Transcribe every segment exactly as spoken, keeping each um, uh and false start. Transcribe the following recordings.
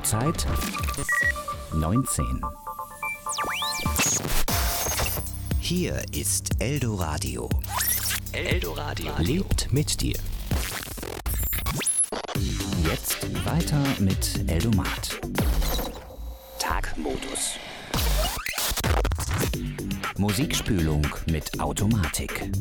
Uhrzeit neunzehn. Hier ist Eldoradio. Eldoradio lebt mit dir. Jetzt weiter mit Eldomat. Tagmodus. Musikspülung mit Automatik.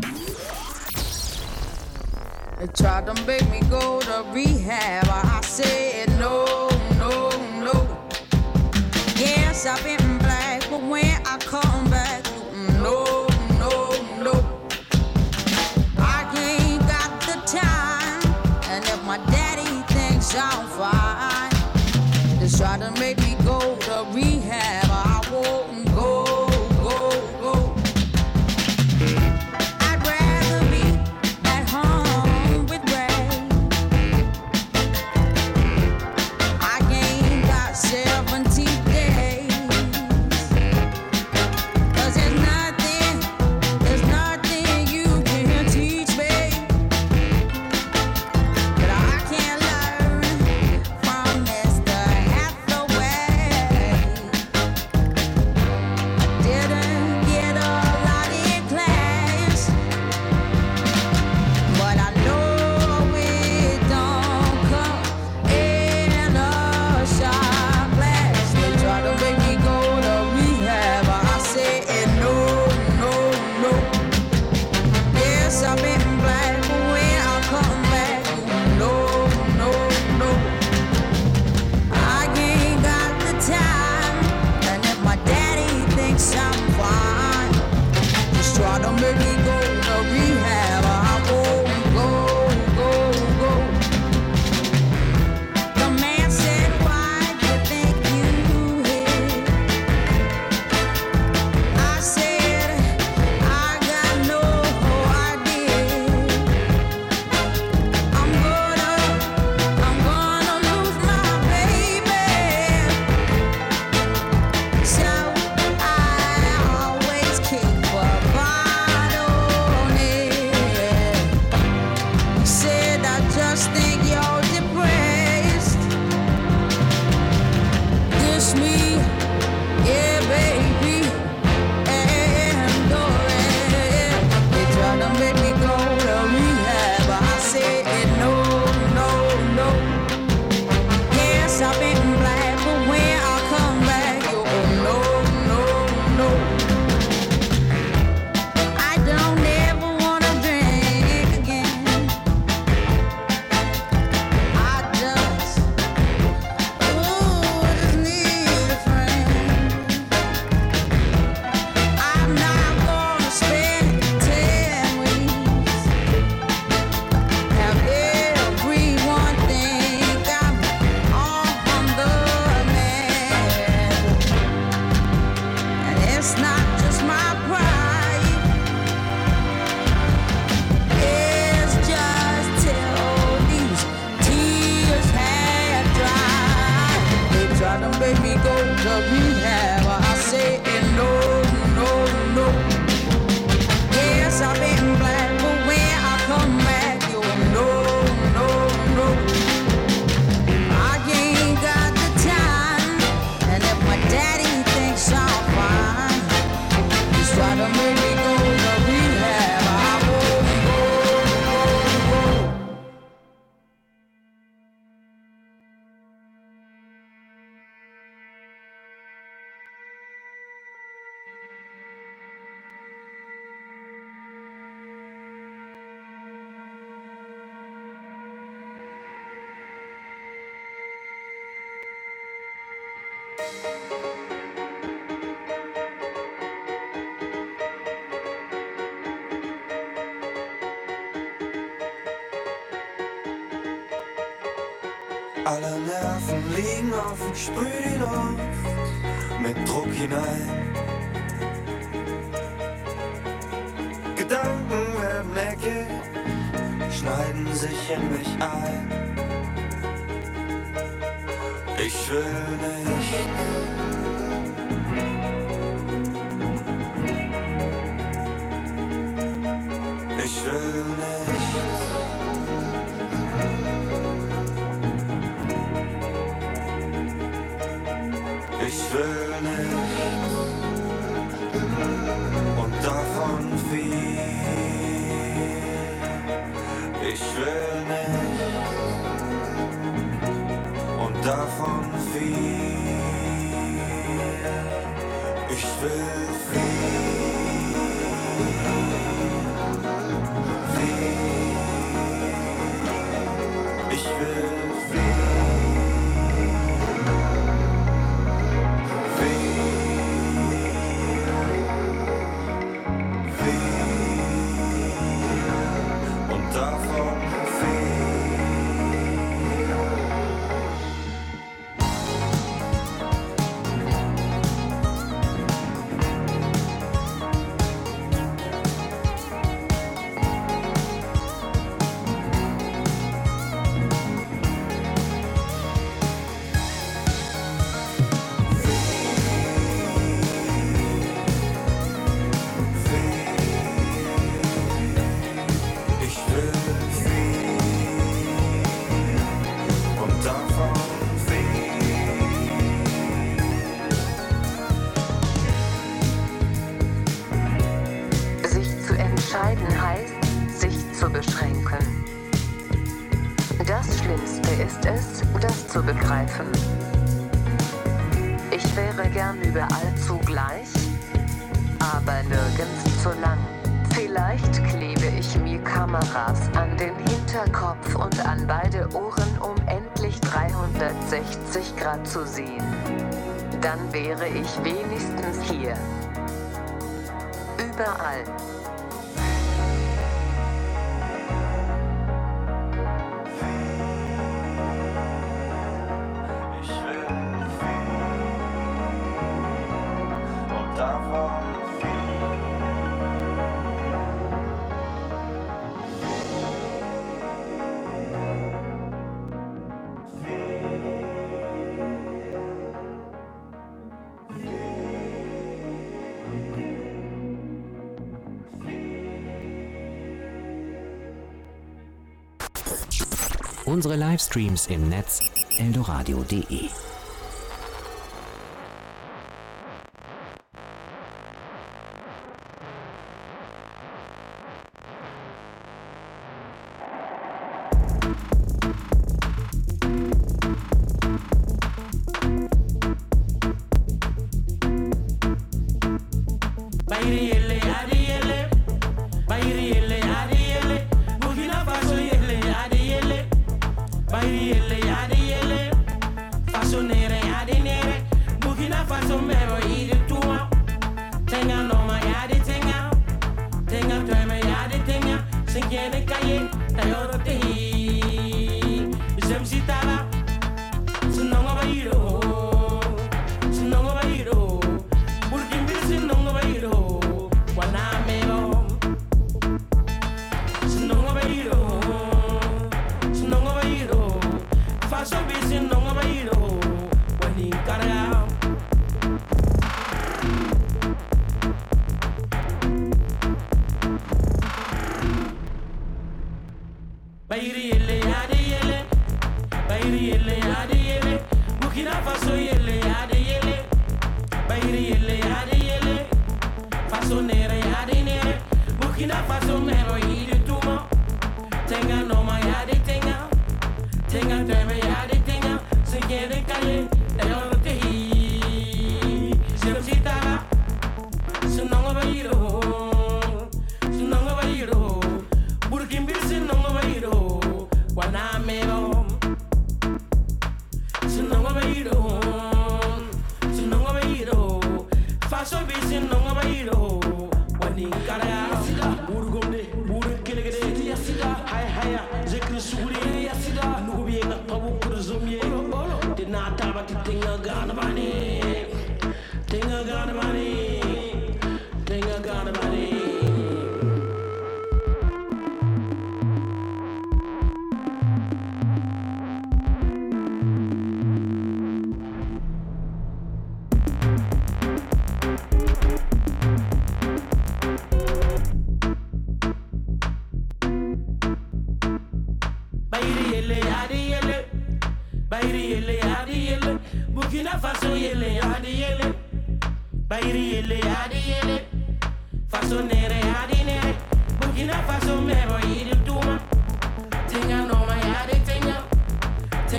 They tried to make me go to rehab. I said no, no, no. Yes, I've been black, but when I come back, no, no, no. I ain't got the time, and if my daddy thinks I'm fine, they try to make me go to rehab. I won't go. Alle Nerven liegen offen, sprüh die Luft mit Druck hinein. Gedanken werden eckig, schneiden sich in mich ein. Ich will nicht. Ich will nicht. ich will nicht und davon viel, ich will viel, viel, ich will viel, viel, viel und davon Ich wäre gern überall zugleich, aber nirgends zu lang. Vielleicht klebe ich mir Kameras an den Hinterkopf und an beide Ohren, um endlich dreihundertsechzig Grad zu sehen. Dann wäre ich wenigstens hier. Überall. Unsere Livestreams im Netz eldoradio punkt de.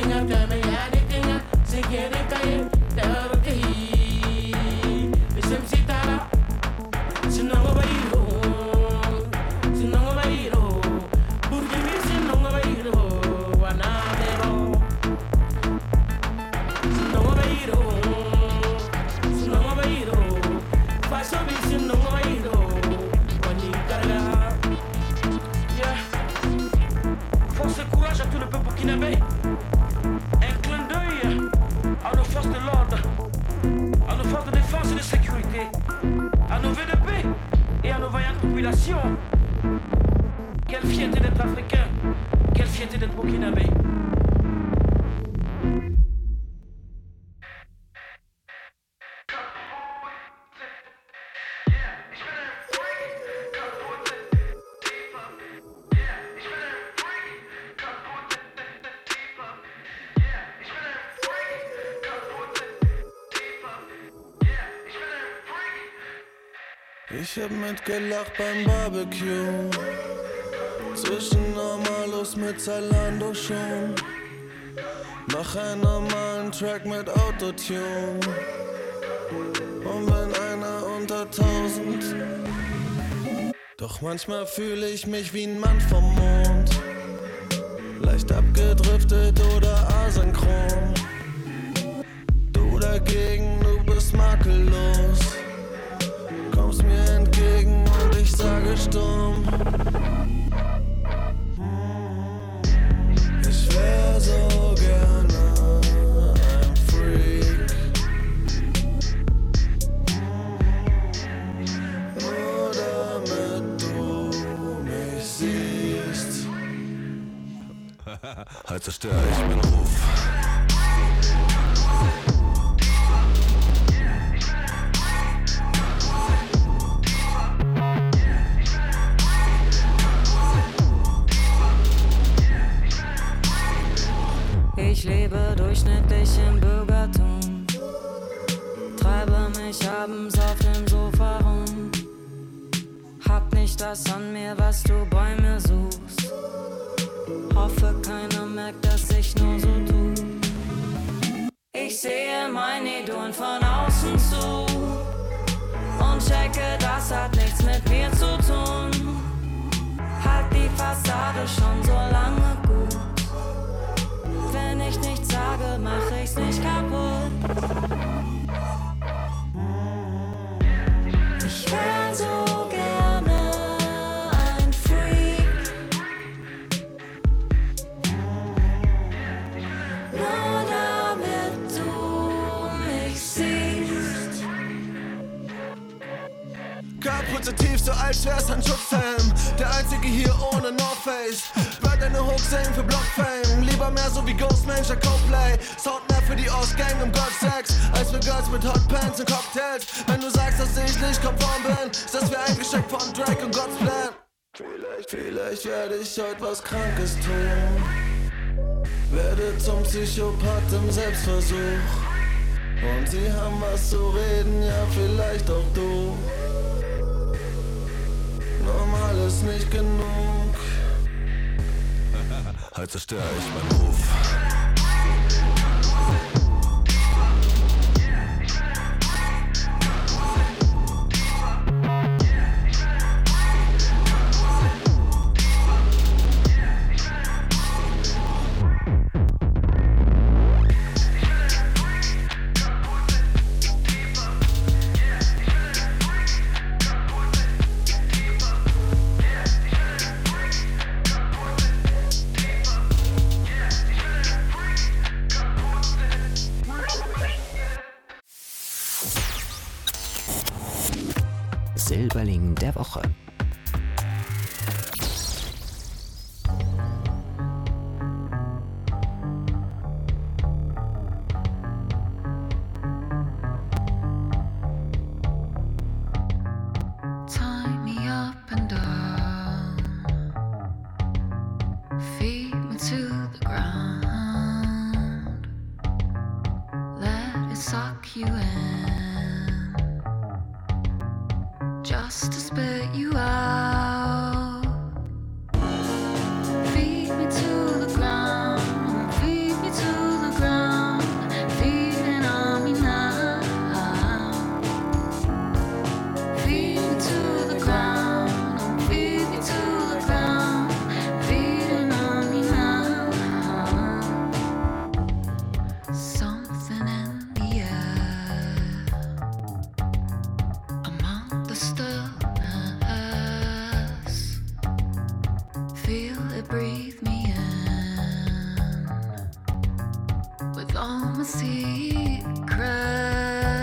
Ich hab mitgelacht beim Barbecue, zwischen Normalos mit Zalando schon. Mach einen normalen Track mit Autotune und bin einer unter tausend. Doch manchmal fühle ich mich wie ein Mann vom Mond, leicht abgedriftet oder asynchron. Du dagegen, du bist makellos, kommst mir entgegen und ich sage stumm. Ich wär so gerne ein Freak, nur damit du mich siehst. Halt zerstör ich meinen Ruf. Ich lebe durchschnittlich im Bürgertum, treibe mich abends auf dem Sofa rum, hab nicht das an mir, was du bei mir suchst, hoffe keiner merkt, dass ich nur so tu. Ich sehe meine Idolen von außen zu und checke, das hat nichts mit mir zu tun, halt die Fassade schon so lange gut. Wenn ich nichts sage, mach ich's nicht kaputt. Ich wär so gerne ein Freak, nur damit du mich siehst. K-positiv, so alt, schwerst ein Schutzhelm. Der einzige hier ohne North Face. Bird eine Hook singen für Blockfame. Lieber mehr so wie Ghostmanager Coldplay. Sound mehr für die Ostgang im Golfsex als für Girls mit Hotpants und Cocktails. Wenn du sagst, dass ich nicht konform bin, ist das wie ein Geschenk von Drake und God's Plan. Vielleicht, vielleicht werde ich heute was Krankes tun. Werde zum Psychopath im Selbstversuch. Und sie haben was zu reden, ja vielleicht auch du. Normal ist nicht genug. Halt zerstör ich meinen Ruf. Silberling der Woche. Feed me to the ground, feed me to to breathe me in with all my secrets.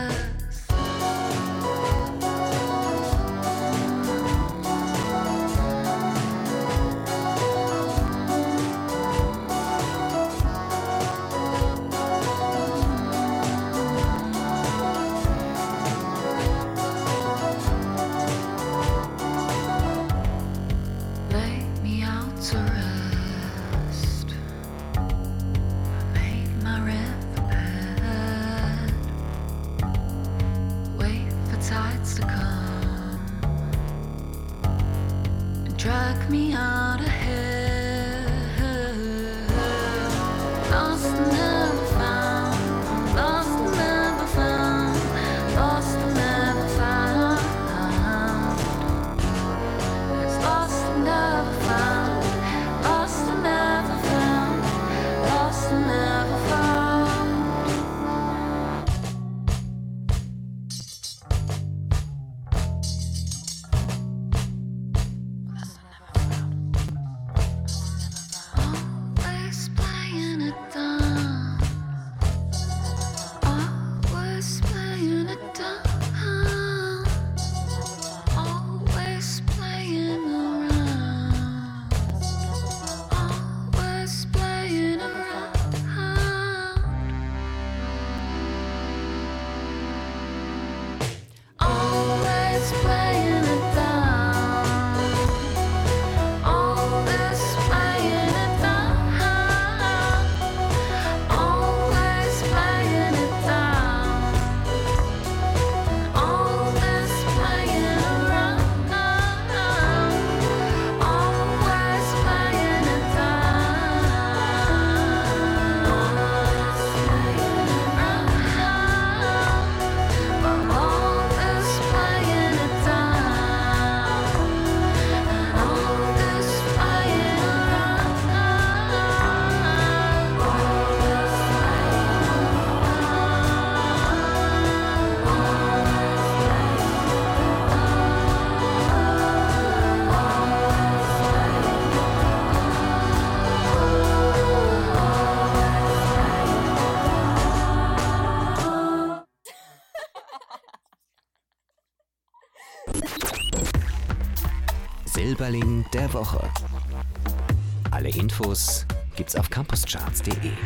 Drag me out of here. Lost and never found. Lost and never found. Lost and never found. It's lost and never found. Lost and never found. Lost and never found. Silberling der Woche. Alle Infos gibt's auf campuscharts punkt de.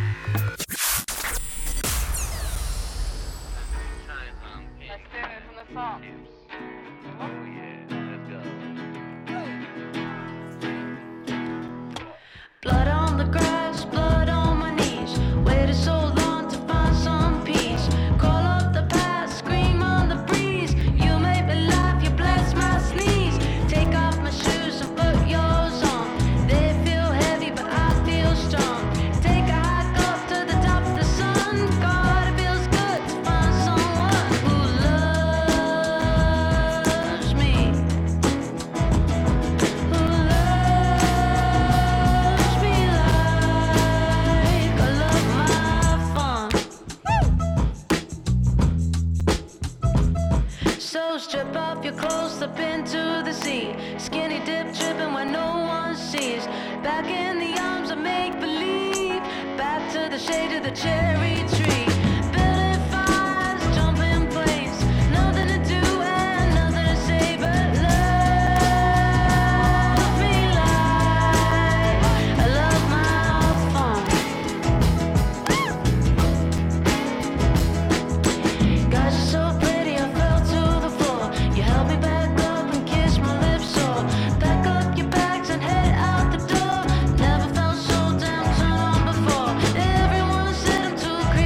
Blood on the grass, blood on my knees. Waited so long to find some peace. Call up the past, scream on the breeze. You make me laugh, you bless my sneeze. Take off my shoes and put yours on. They feel heavy, but I feel strong. Take a hike up to the top of the sun. God, it feels good to find someone who loves me. Who loves me like I love my fun. So strip off your clothes, slip into the sea. Skinny dip tripping when no one sees. Back in the arms of make-believe. Back to the shade of the cherry tree. Building fires, jumping planes. Nothing to do and nothing to say but love me like I love my fun. Guys, you're so pretty, I fell to the floor. You held me back up and kissed my lips sore. Pack up your bags and head out the door. Never felt so damn turned on before. Everyone said I'm too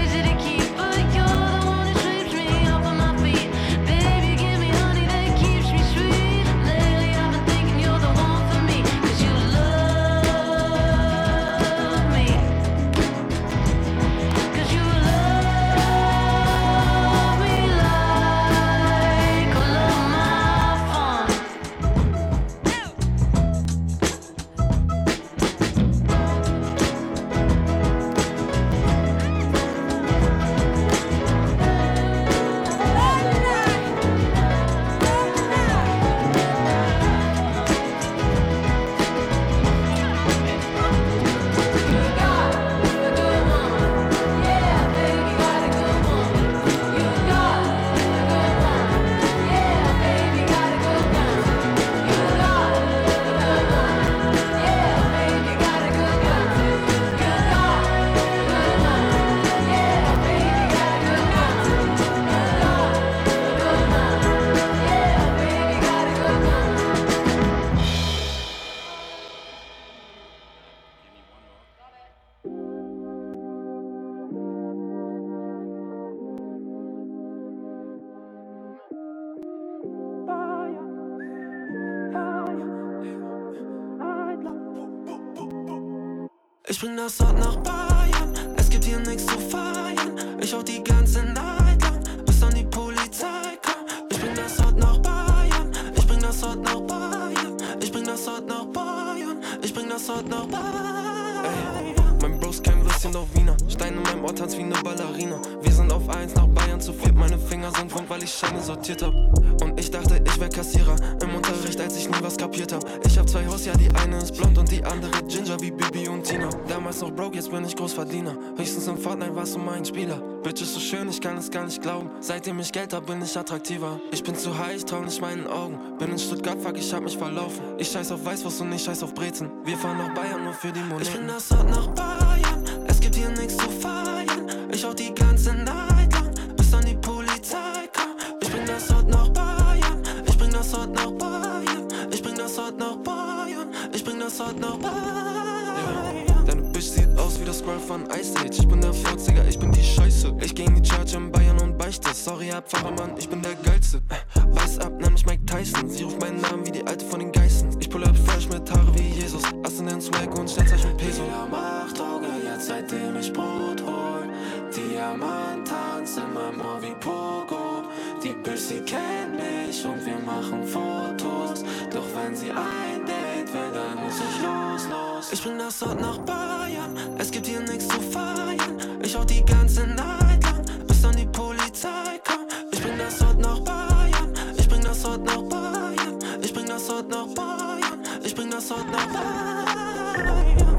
Ich bring das Hot nach Bayern, es gibt hier nichts zu feiern. Ich hau die ganze Nacht lang, bis dann die Polizei kam. Ich bring das Hot nach Bayern, ich bring das Hot nach Bayern. Ich bring das Hot nach Bayern, ich bring das Hot nach Bayern. Ey, mein Bros kein bisschen auf Wiener, Stein in meinem Ort tanzt wie ne Ballerina. Wir sind auf eins nach Bayern zu viert, meine Finger sind rund, weil ich Scheine sortiert hab. Und ich dachte, ich wär Kassierer im Unterricht, als ich nie was kapiert hab. Ich hab zwei Haus, ja, die eine ist blond und die andere Ginger wie Bibi und Tina. Damals noch broke, jetzt bin ich Großverdiener. Höchstens im Fortnite warst du mein Spieler. Bitch ist so schön, ich kann es gar nicht glauben. Seitdem ich Geld hab, bin ich attraktiver. Ich bin zu high, ich trau nicht meinen Augen. Bin in Stuttgart, fuck, ich hab mich verlaufen. Ich scheiß auf Weißwurst und ich scheiß auf Brezen. Wir fahren nach Bayern nur für die Moneten. Ich bin das Hot nach Bayern, es gibt hier nichts zu feiern. Ich hau die ganze Nacht lang, bis dann die Polizei kam. Ich bring das Hot nach Bayern, ich bring das Hot nach Bayern. Ich bring das Hot nach Bayern, ich bring das Hot nach Bayern. Ja. Deine Bitch sieht aus wie das Scroll von Ice Age. Ich bin der vierziger, ich bin die Scheiße. Ich geh in die Church in Bayern und beichte. Sorry, Herr Pfarrermann, ich bin der Geilste. Weiß ab, nenn mich Mike Tyson. Sie ruft meinen Namen wie die Alte von den Geistern. Ich pull up fresh mit Haare wie Jesus. Ass in den Swag und Sternzeichen Peso. Diamant-Auge, jetzt seitdem ich Brot hol. Diamant-Tanz in meinem Ohr wie Pogo. Die Bitch, sie kennt mich und wir machen Fotos. Doch wenn sie ein Date will, dann muss ich los, los. Ich bring das Hot nach Bayern, es gibt hier nichts zu feiern. Ich hau die ganze Nacht lang, bis dann die Polizei kam. Ich bring das Hot nach Bayern, ich bring das Hot nach Bayern. Ich bring das Hot nach Bayern, ich bring das Hot nach Bayern.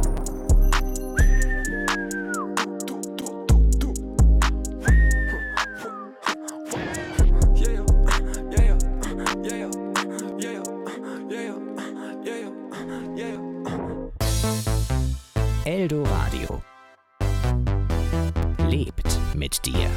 Eldoradio lebt mit dir.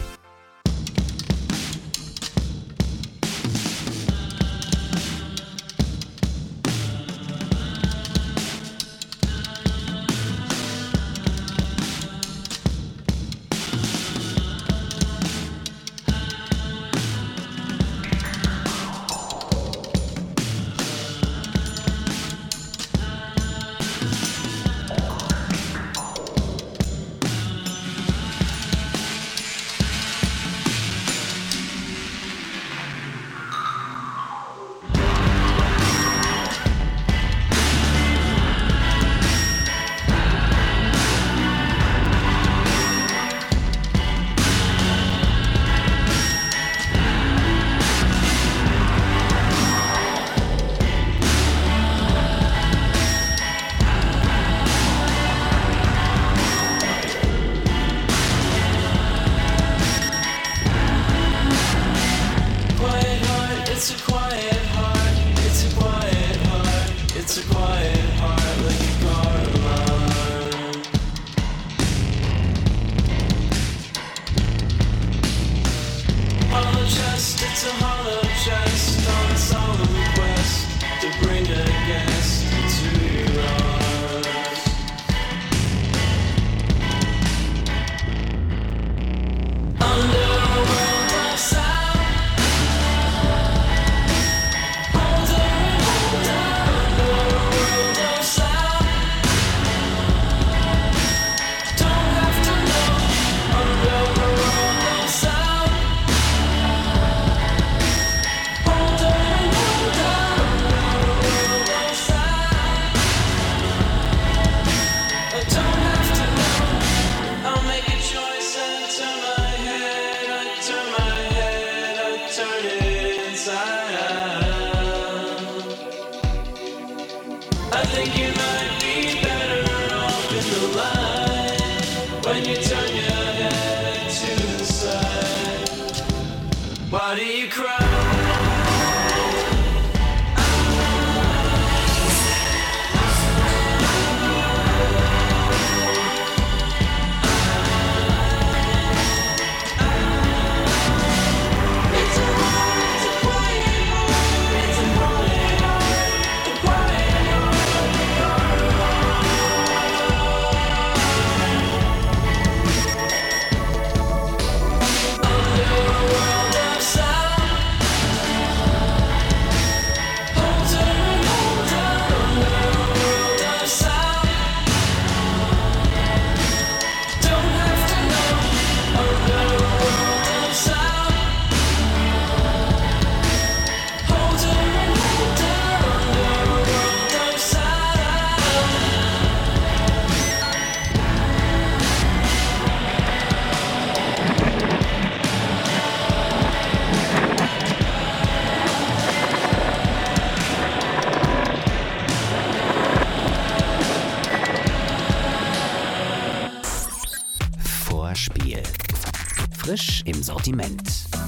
frisch im Sortiment.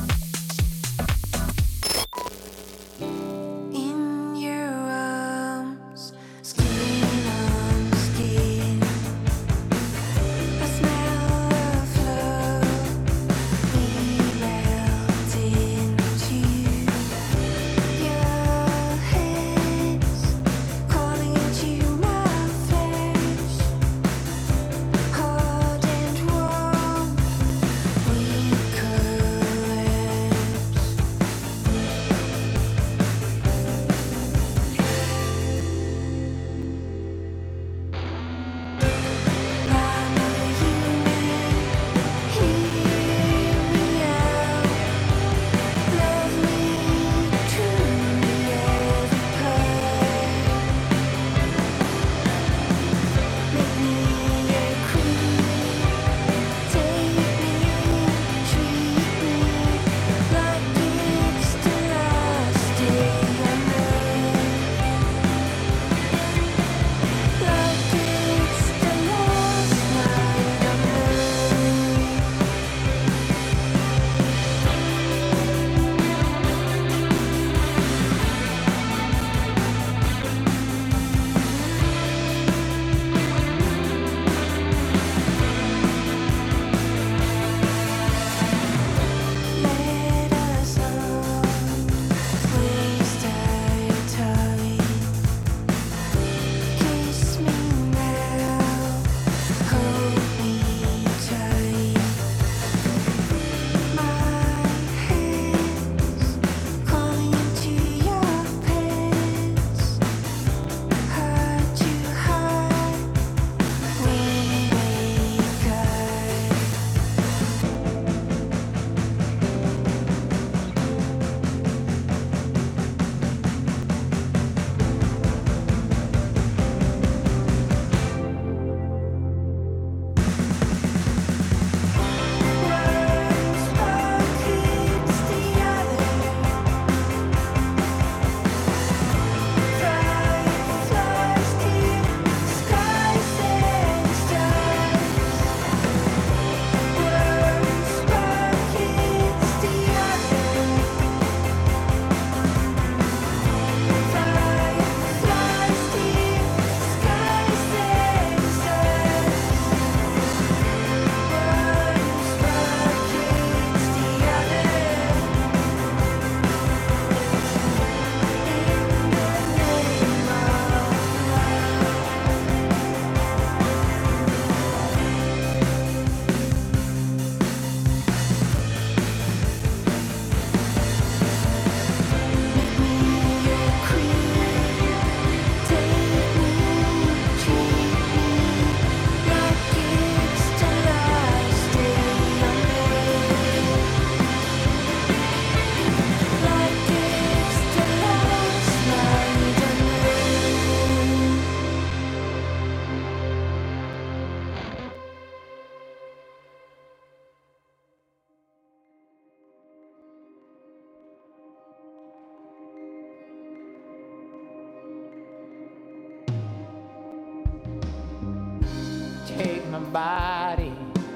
Body,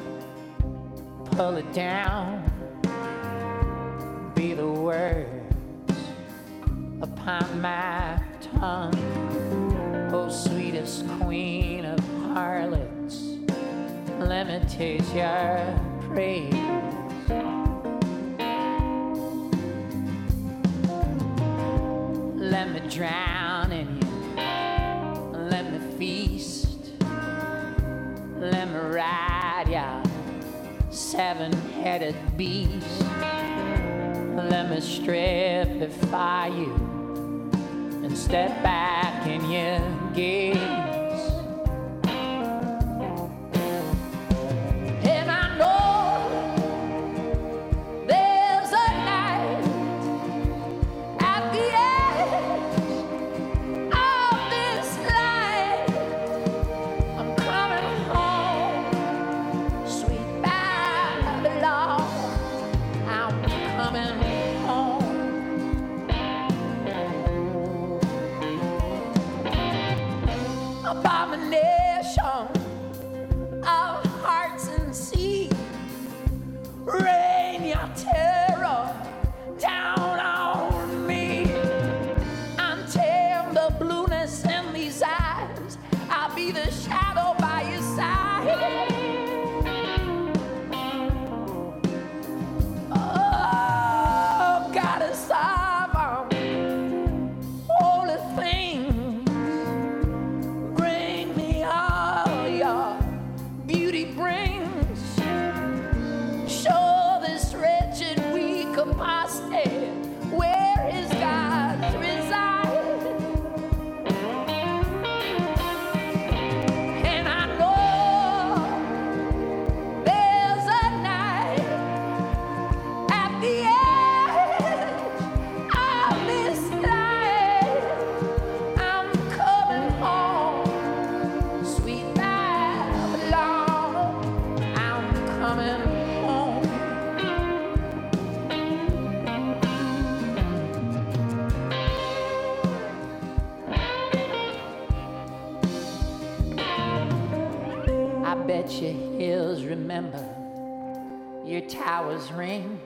pull it down, be the words upon my tongue. Oh, sweetest queen of harlots, let me taste your praise. Let me drown in you, let me feast. Let me ride ya, seven-headed beast. Let me stripify you and step back in your gaze. And I know there's a night at the end of this life. I'm coming home, sweet Babylon. I'm coming home. let your hills remember your towers ring.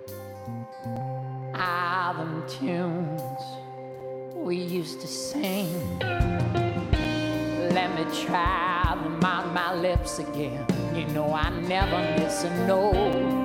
Ah, them tunes we used to sing. Let me try them on my lips again. You know I never miss a note.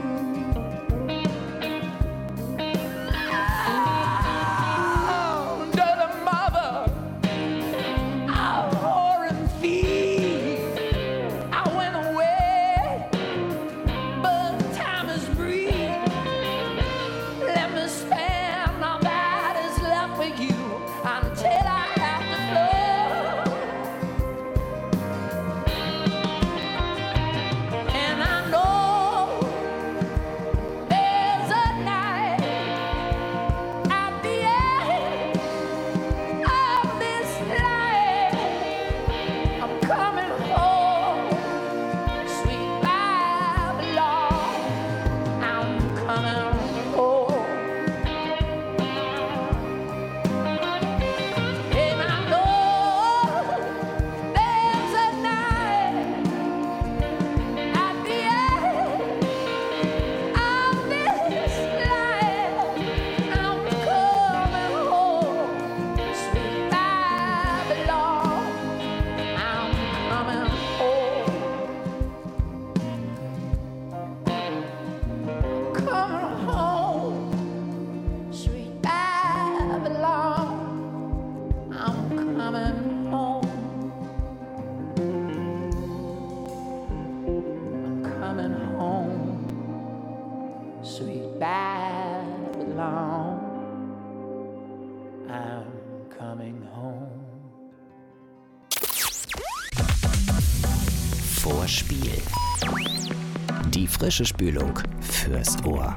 Vorspiel. Die frische Spülung fürs Ohr.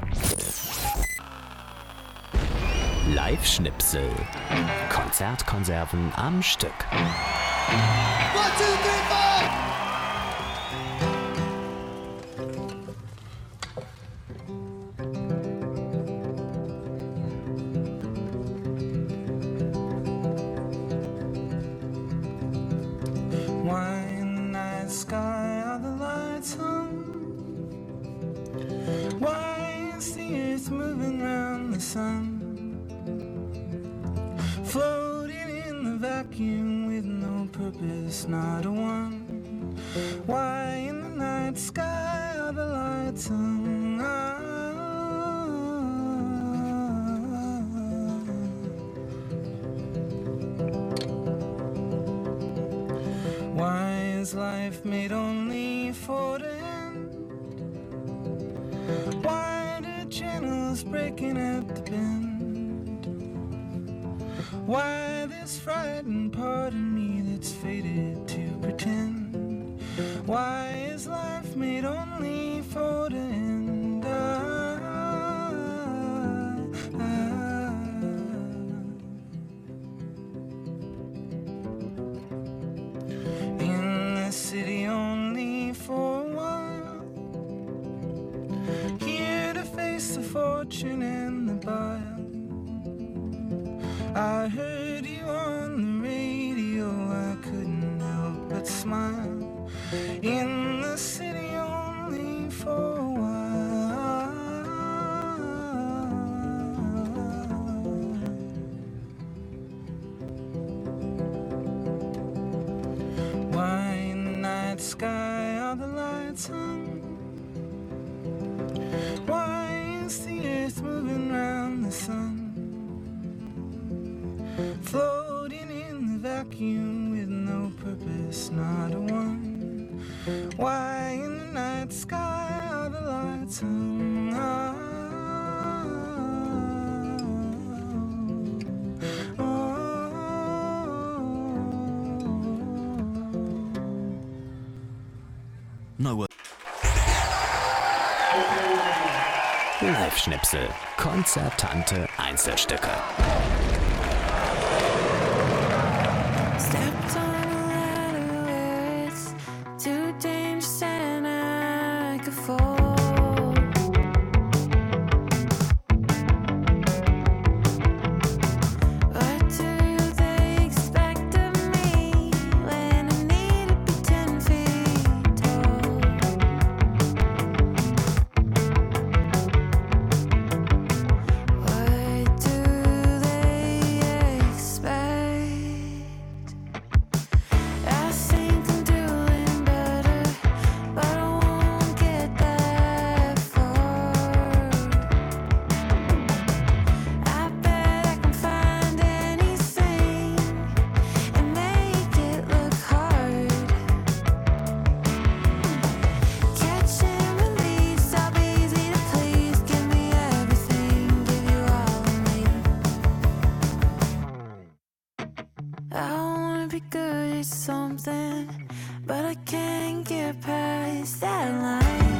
Live-Schnipsel. Konzertkonserven am Stück. One, two, three, four! Not a one. Why in the night sky are the lights on? Why is life made only for the end? Why do channels breaking at the bend? Why this frightened part of me that's faded to pretend? Why is life made only for the end? Ah, ah, ah. In the city only for a while, here to face the fortune and the bile. I heard you on the radio, I couldn't help but smile. In the city only for a while. Why in the night sky are the lights on? Why is the earth moving round the sun? Floating in the vacuum with no purpose, not a one. Why in the night sky are the lights on? Oh, oh, oh. No. Live-Schnipsel. Konzertante Einzelstücke. Stepped on a ladder where it's too dangerous and I could fall. What do they expect of me when I need to be ten feet tall? be good at something, but I can't get past that line.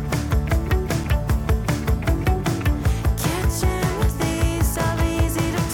Catching with these, so easy to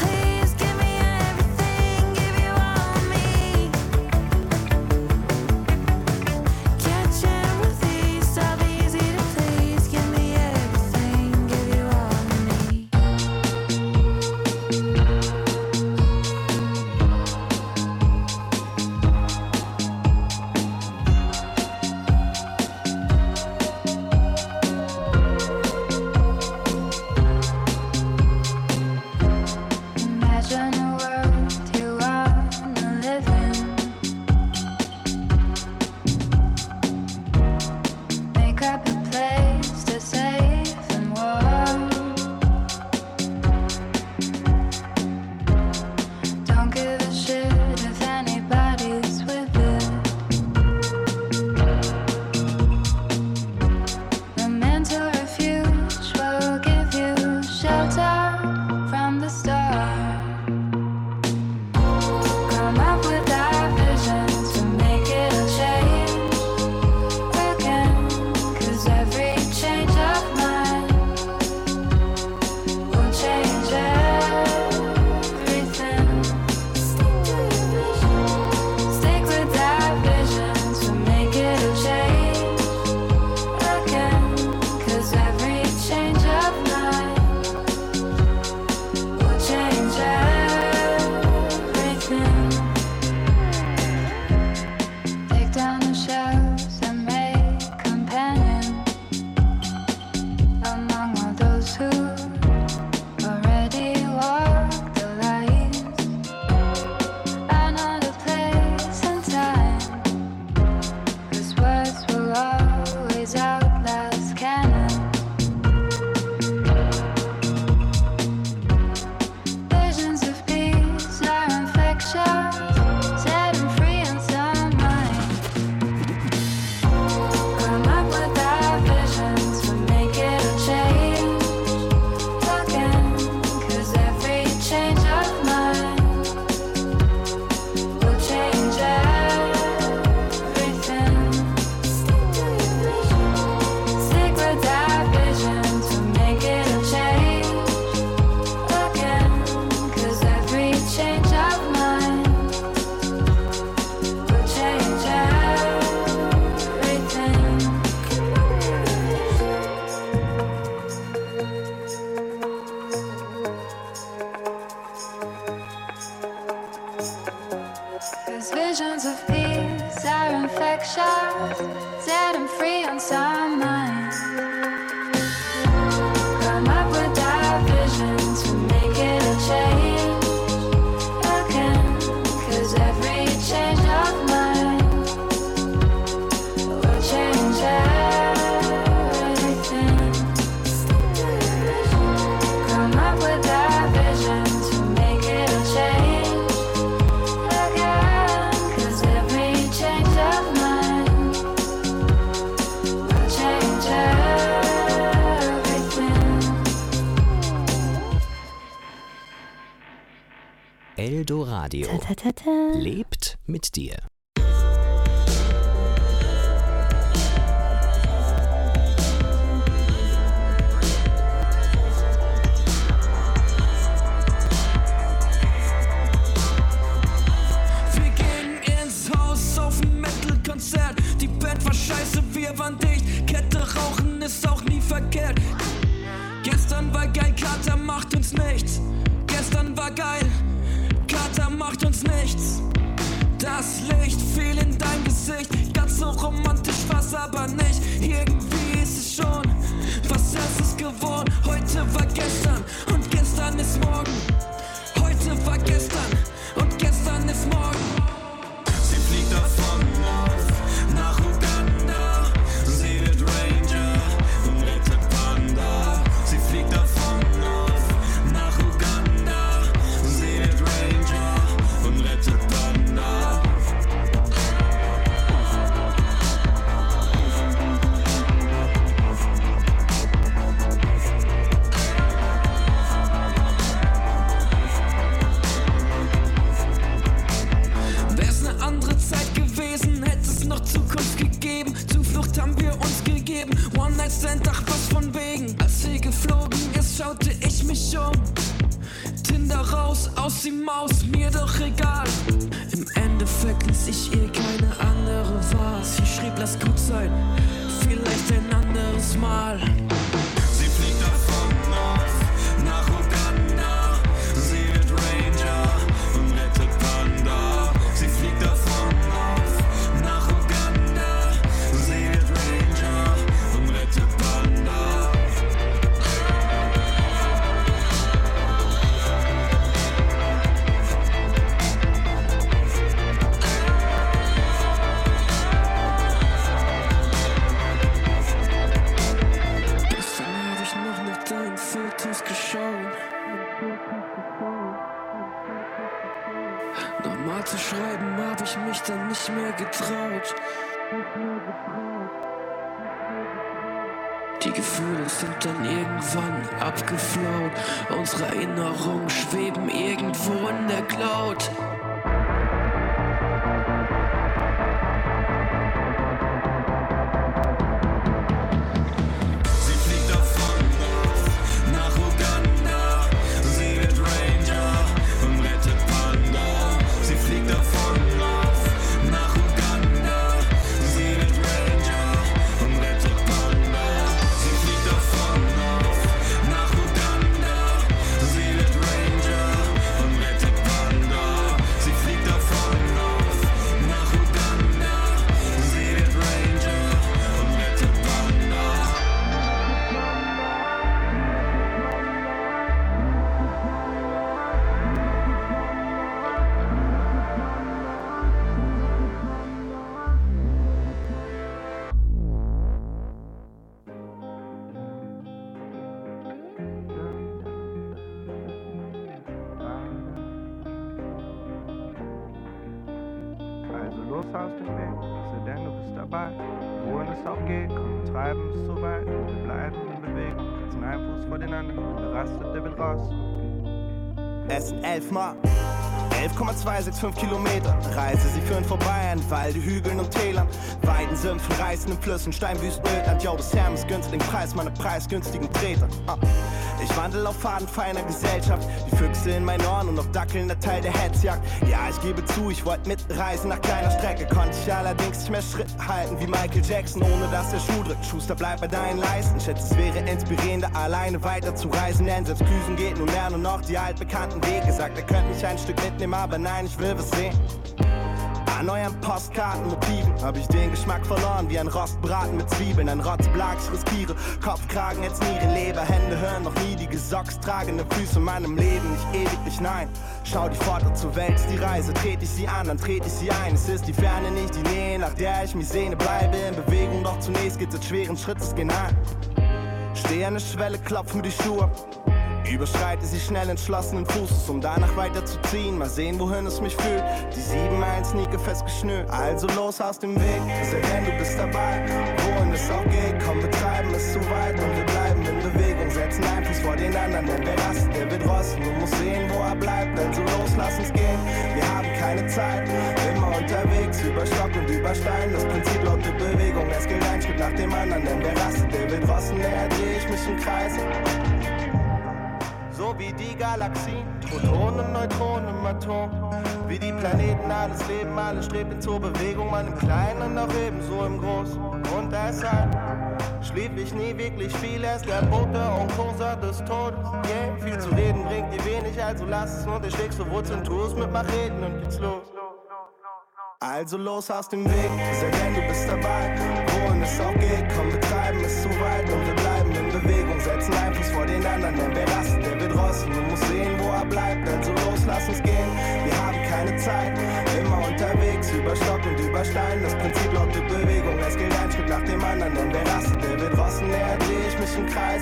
Eldoradio. Ta, ta, ta, ta. Lebt mit dir. Wir gingen ins Haus auf ein Metal-Konzert. Die Band war scheiße, wir waren dicht. Kette rauchen ist auch nie verkehrt. Gestern war geil, Kater macht uns nichts. Gestern war geil, Kater macht uns nichts. Das Licht fiel in dein Gesicht. Ganz so romantisch war's aber nicht. Irgendwie ist es schon was Erstes geworden. Heute war gestern und gestern ist morgen. Heute war gestern und gestern ist morgen. Sie fliegt davon auf nach Uganda. Sie wird Ranger und rettet Panda. Sie fliegt davon auf nach Uganda. Sie wird Ranger und rettet Panda. Wär's ne andere Zeit gewesen, hätte es noch Zukunft gegeben. Zuflucht haben wir uns gegeben. One-Night-Stand, ach was von wegen. Als sie geflogen ist, schaute ich mich um. Tinder raus, aus die Maus, mir doch egal. Im Endeffekt ließ ich ihr keine andere Wahl. Sie schrieb, lass gut sein, vielleicht ein anderes Mal. Sie fliegt davon auf nach Uganda. Sie wird Ranger und rettet Panda. Sie fliegt davon auf nach Uganda. Sie wird Ranger und rettet Panda. Gestern hab ich noch nach deinen Fotos geschaut. Nochmal zu schreiben hab ich mich dann nicht mehr getraut. Die Gefühle sind dann irgendwann abgeflaut. Unsere Erinnerungen schweben irgendwo in der Cloud. Sie fliegt davon auf nach Uganda. Sie wird Ranger und rettet Panda. Sie fliegt davon auf nach Uganda. Sie wird Ranger und rettet Panda. Sie fliegt davon auf nach Uganda. Sie wird Ranger und rettet Panda. Sie fliegt davon auf nach Uganda. Sie wird Ranger und rettet Panda. Also los aus dem Weg, sei denn du bist dabei. Wohin es auch geht, komm, wir treiben es so weit. Wir bleiben in Bewegung, setzen einen Fuß vor den anderen. Der rastet, der will raus. Es sind elf Mal. elf Komma zweihundertfünfundsechzig Kilometer. Reise, sie führen vorbei an Walde, Hügeln und Tälern. Weiden, Sümpfen, reißenden Flüssen, Steinwüsten, Ödland. Yo, das Hermes günstigen Preis, meine preisgünstigen Treter. Ah. Ich wandel auf Faden feiner Gesellschaft. Die Füchse in meinen Ohren und noch dackelnder Teil der Hetzjagd. Ja, ich gebe zu, ich wollte mitreisen nach kleiner Strecke. Konnte ich allerdings nicht mehr Schritt halten wie Michael Jackson, ohne dass der Schuh drückt. Schuster, bleib bei deinen Leisten. Schätze, es wäre inspirierender, alleine weiter zu reisen. Denn selbst Düsen geht nun mehr nur noch die altbekannten Wege. Sagt, er könnte mich ein Stück mitnehmen, aber nein, ich will was sehen. An euren Postkartenmotiven hab ich den Geschmack verloren, wie ein Rostbraten mit Zwiebeln. Ein Rotzblag, ich riskiere Kopfkragen, jetzt Nieren, Leber, Hände hören noch nie die Gesocks tragende Füße in meinem Leben, nicht ewiglich, nein. Schau die Pforte zur Welt, ist die Reise, trete ich sie an, dann trete ich sie ein. Es ist die Ferne, nicht die Nähe, nach der ich mich sehne. Bleibe in Bewegung, doch zunächst geht's mit schweren Schrittes gen an. Stehe an der Schwelle, klopf mir die Schuhe ab. Überschreite sie schnell entschlossenen Fußes, um danach weiterzuziehen. Mal sehen, wohin es mich führt. Die sieben eins Sneaker festgeschnürt. Also los aus dem Weg, sei denn du bist dabei. Wohin es auch geht, komm, wir treiben es zu weit und wir bleiben in Bewegung. Setzen setzen einen Fuß vor den anderen, denn wer rastet, der wird rosten und muss sehen, wo er bleibt. Also los, lass uns gehen, wir haben keine Zeit, immer unterwegs, über Stock und über Stein. Das Prinzip laute Bewegung, es geht ein Schritt nach dem anderen, denn wer rastet, der wird rosten, näher dreh ich mich im Kreis. So wie die Galaxien, Protonen, Neutronen im Atom. Wie die Planeten, alles Leben, alles strebt in zur Bewegung. Man im Kleinen und auch ebenso im Großen. Und deshalb schlief ich nie wirklich viel. Er ist der Bote und Kurser des Todes. Yeah, viel zu reden bringt dir wenig, also lass es nur. Du schlägst du Wurzeln, tu es mit Macheten und geht's los. Also los aus dem Weg, sehr denn du bist dabei. Wohin es auch geht, komm, wir treiben es zu weit. Und wir bleiben in Bewegung, setzen einen Fuß vor den anderen. Denn wer rastet, der wird rosten. Du musst sehen, wo er bleibt. Also los, lass uns gehen, wir haben keine Zeit. Immer unterwegs, über Stock und über Stein. Das Prinzip laute Bewegung, es geht ein Schritt nach dem anderen. Denn wer rastet, der wird rosten. Näher dreh ich mich im Kreis.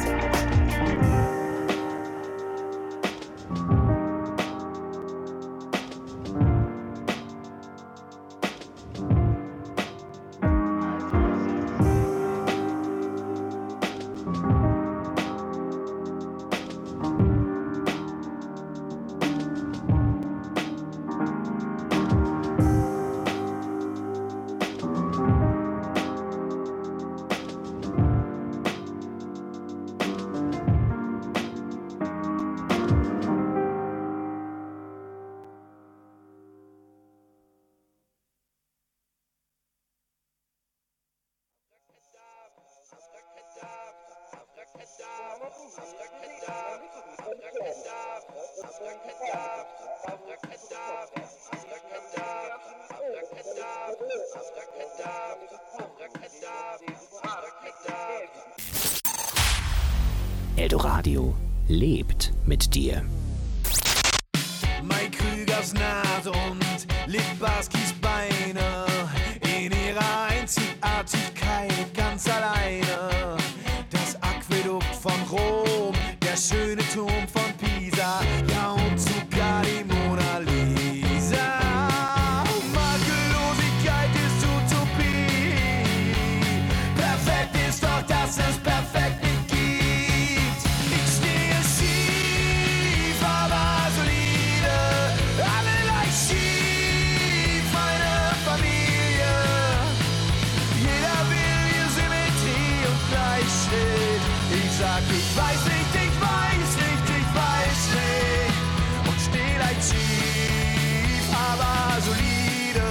Eldoradio lebt mit dir. Mai Krügers Naht und Litbarskis Beine in ihrer Einzigartigkeit ganz alleine. Das Aquädukt von Rom, der schöne Turm von Pisa, ja und sogar die Mona Lisa. Makellosigkeit ist Utopie. Perfekt ist doch, dass es perfekt nicht gibt. Ich stehe schief, aber solide. Alle leicht schief, meine Familie. Jeder will hier Symmetrie und Gleichschritt. Ich sag, ich weiß nicht, ich weiß nicht, ich weiß nicht. Und steh leicht schief, aber solide.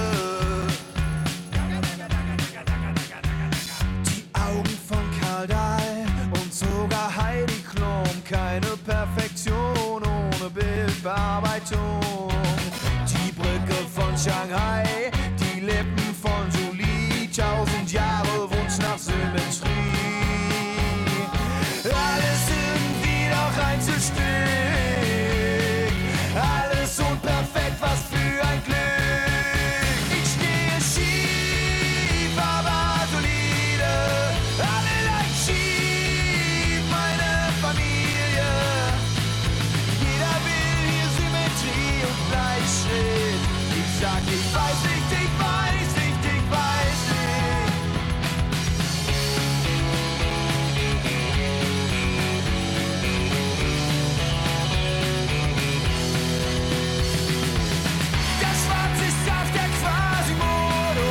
Die Augen von Karl Dahl und sogar Heidi Klum. Keine Perfektion ohne Bildbearbeitung. Die Brücke von Shanghai, die Lippen von Julie. Tausend Jahre Wunsch nach Symmetrie. Alles irgendwie doch Einzelstück. Alles unperfekt, was für ein Glück. Ich stehe schief, aber solide. Alle leicht schief, meine Familie. Jeder will hier Symmetrie und Gleichschritt. Ich sag, ich weiß nicht, ich weiß nicht, ich weiß nicht. Das Schwarz ist auf der Quasimodo.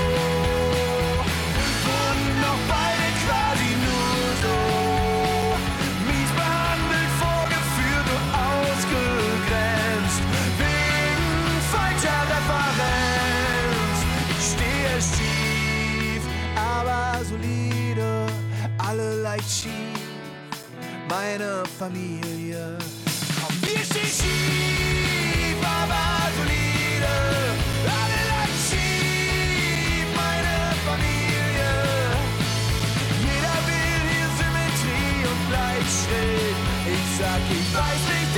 Wurden noch beide quasi nur so mies behandelt, vorgeführt und ausgegrenzt. Wegen falscher Referenz. Ich stehe schief, aber solide. Alle leicht schief, meine Familie. Komm, wir stehen schief, aber solide. Alle leicht schief, meine Familie. Jeder will hier Symmetrie und Gleichschritt. Ich sag, ich weiß nicht,